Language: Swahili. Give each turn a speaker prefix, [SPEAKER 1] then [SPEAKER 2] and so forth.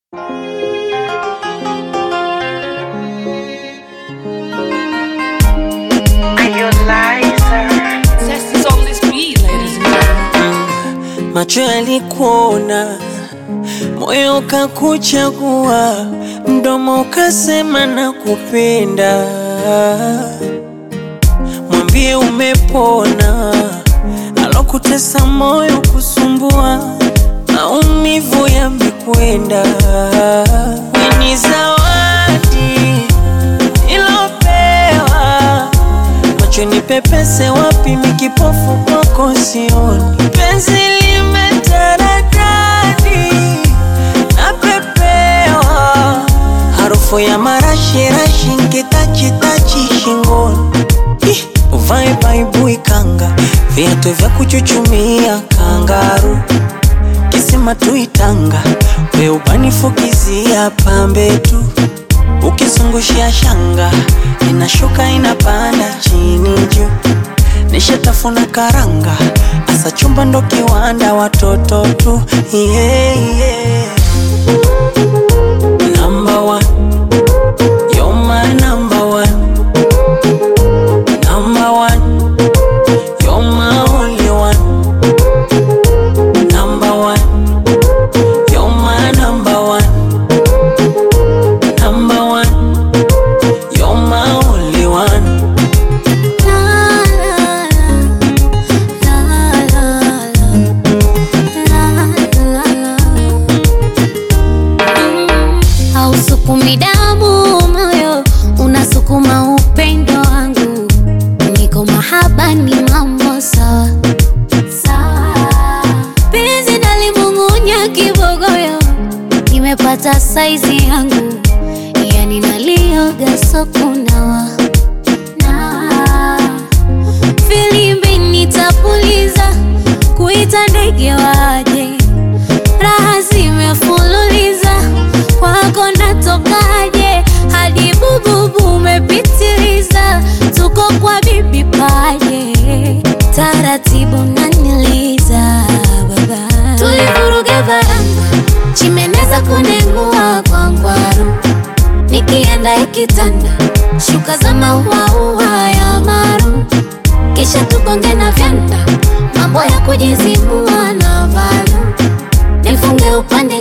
[SPEAKER 1] Macho yalikuona, moyo ukakuchagua, mdomo ukasema nakupenda. Mwambie umepona, alokutesa moyo kusumbua, maumivu yamekwenda. Ni zawadi ilopewa, macho nipepese wapi, mikipofu kwako sioni. Penzi limetaradadi, napepewa harufu ya marashi rashi, nkitachi shingoni. Uvae baibui kanga, viatu vya kuchuchumia kangaru, kisima tuitanga, we ubanifukizia pambe tu. Ukizungushia shanga, inashuka inapanda chini juu. Nishatafuna karanga, asa chumba ndo kiwanda, watoto tu. Number one, you're my number one. Number one, you're my only one. Number one, you're my number one. Number one, you're my only one.
[SPEAKER 2] Hausukumi damu moyo, unasukuma upendo wangu. Niko mahaba ni mambo sawa sawa. Penzi nalimung'unya kibogoyo, nimepata saizi yangu. Yani nalioga sokunawa na filimbi nitapuliza, kuita ndege waje. Raha zimefululiza, kwako natokaje? Hadi bububu umepitiliza, tuko kwa bibi paje. Taratibu naniliza baba, tulivuruga varanga, chimeneza kunengua kwa ngwaru. Nikienda ikitanda, shuka za maua ya maru. Kisha tugonge na vyanda, mambo ya kujizibua na valu. Nifunge upande